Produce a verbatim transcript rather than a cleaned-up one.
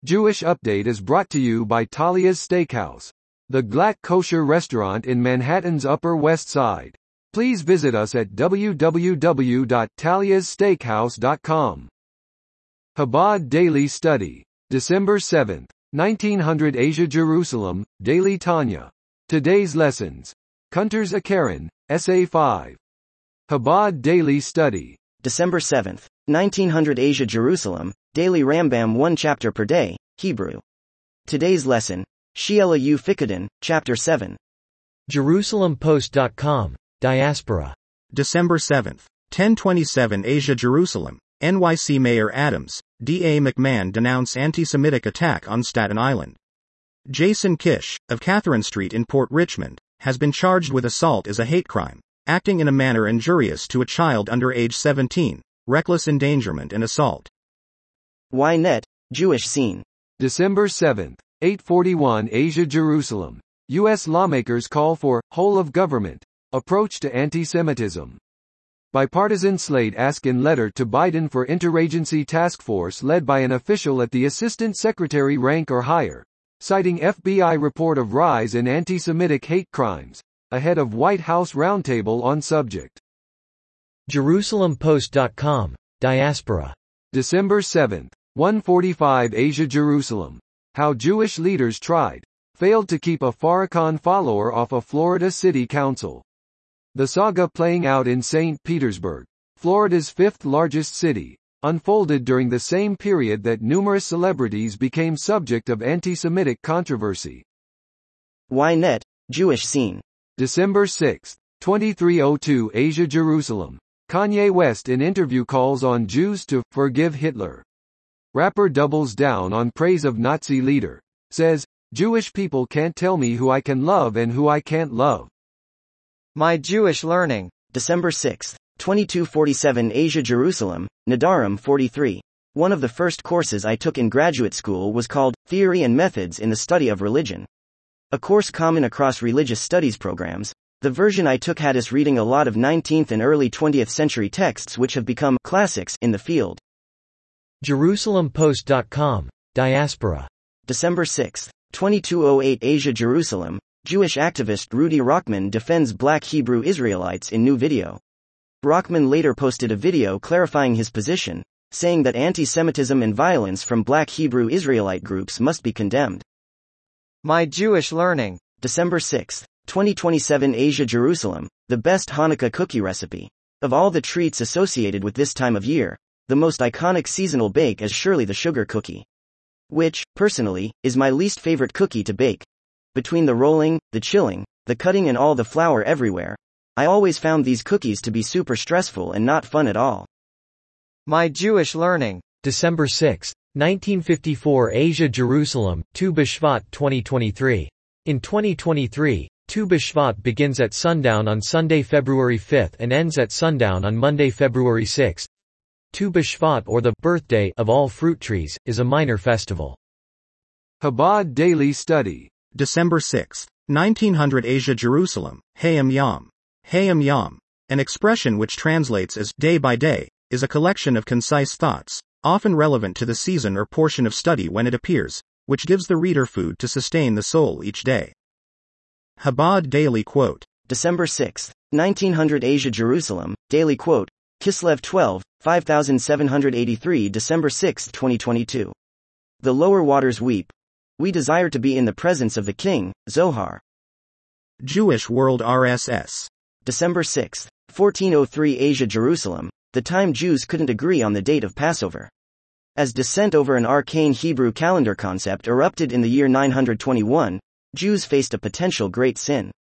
Jewish Update is brought to you by Talia's Steakhouse, the Glatt kosher restaurant in Manhattan's Upper West Side. Please visit us at w w w dot talias steakhouse dot com. Chabad Daily Study. December seventh, nineteen hundred Asia Jerusalem, Daily Tanya. Today's Lessons. Kunters Akaron, Essay five. Chabad Daily Study. December seventh, nineteen hundred Asia Jerusalem, Daily Rambam one chapter per day, Hebrew. Today's lesson, Sheela U Fikadin, Chapter seven. Jerusalem Post dot com, Diaspora. December seventh, ten twenty-seven Asia Jerusalem, N Y C Mayor Adams, D A McMahon denounce anti-Semitic attack on Staten Island. Jason Kish, of Catherine Street in Port Richmond, has been charged with assault as a hate crime, acting in a manner injurious to a child under age seventeen, reckless endangerment and assault. Ynet, Jewish Scene. December seventh, eight forty-one Asia Jerusalem. U S lawmakers call for whole of government approach to anti-Semitism. Bipartisan slate ask in letter to Biden for interagency task force led by an official at the assistant secretary rank or higher, citing F B I report of rise in anti-Semitic hate crimes, ahead of White House roundtable on subject. Jerusalem Post dot com, Diaspora. December seventh, one forty-five Asia Jerusalem. How Jewish leaders tried, failed to keep a Farrakhan follower off a Florida city council. The saga playing out in Saint Petersburg, Florida's fifth largest city, unfolded during the same period that numerous celebrities became subject of anti-Semitic controversy. Ynet, Jewish Scene. December sixth, twenty-three oh two Asia Jerusalem. Kanye West in interview calls on Jews to forgive Hitler. Rapper doubles down on praise of Nazi leader, says, Jewish people can't tell me who I can love and who I can't love. My Jewish Learning. December sixth, twenty-two forty-seven Asia Jerusalem, Nadarim forty-three. One of the first courses I took in graduate school was called Theory and Methods in the Study of Religion. A course common across religious studies programs. The version I took had us reading a lot of nineteenth and early twentieth century texts which have become classics in the field. Jerusalem Post dot com, Diaspora. December sixth, twenty-two oh eight Asia Jerusalem. Jewish activist Rudy Rockman defends black Hebrew Israelites in new video. Rockman later posted a video clarifying his position, saying that anti-Semitism and violence from black Hebrew Israelite groups must be condemned. My Jewish Learning. December sixth, twenty twenty-seven Asia Jerusalem, the best Hanukkah cookie recipe. Of all the treats associated with this time of year, the most iconic seasonal bake is surely the sugar cookie. Which, personally, is my least favorite cookie to bake. Between the rolling, the chilling, the cutting and all the flour everywhere, I always found these cookies to be super stressful and not fun at all. My Jewish Learning. December sixth, nineteen fifty-four Asia Jerusalem, Tu B'Shvat twenty twenty-three. In twenty twenty-three, Tu B'Shvat begins at sundown on Sunday, February fifth and ends at sundown on Monday, February sixth. Tu B'Shvat, or the birthday of all fruit trees, is a minor festival. Chabad Daily Study. December sixth, nineteen hundred Asia Jerusalem, Hayam Yom. Hayam Yom, an expression which translates as day by day, is a collection of concise thoughts, often relevant to the season or portion of study when it appears, which gives the reader food to sustain the soul each day. Chabad Daily Quote. December sixth, nineteen hundred Asia Jerusalem, Daily Quote, Kislev twelve, five thousand seven hundred eighty-three December sixth, twenty twenty-two. The lower waters weep. We desire to be in the presence of the King, Zohar. Jewish World R S S. December sixth, fourteen oh three Asia Jerusalem, the time Jews couldn't agree on the date of Passover. As dissent over an arcane Hebrew calendar concept erupted in the year nine hundred twenty-one, Jews faced a potential great sin.